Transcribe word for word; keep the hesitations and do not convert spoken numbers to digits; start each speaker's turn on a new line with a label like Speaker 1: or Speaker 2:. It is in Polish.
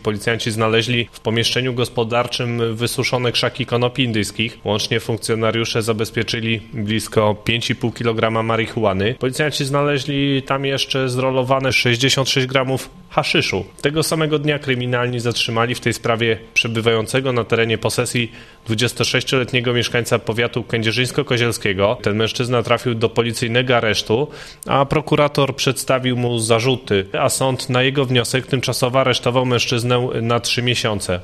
Speaker 1: Policjanci znaleźli w pomieszczeniu gospodarczym wysuszone krzaki konopi indyjskich. Łącznie funkcjonariusze zabezpieczyli blisko pięć i pół kilograma marihuany. Policjanci znaleźli tam jeszcze zrolowane sześćdziesiąt sześć gramów haszyszu. Tego samego dnia kryminalni zatrzymali w tej sprawie przebywającego na terenie posesji dwudziestosześcioletniego mieszkańca powiatu kędzierzyńsko-kozielskiego. Ten mężczyzna trafił do policyjnego aresztu, a prokurator przedstawił mu zarzuty, a sąd na jego wniosek tymczasowo aresztował mężczyznę na trzy miesiące.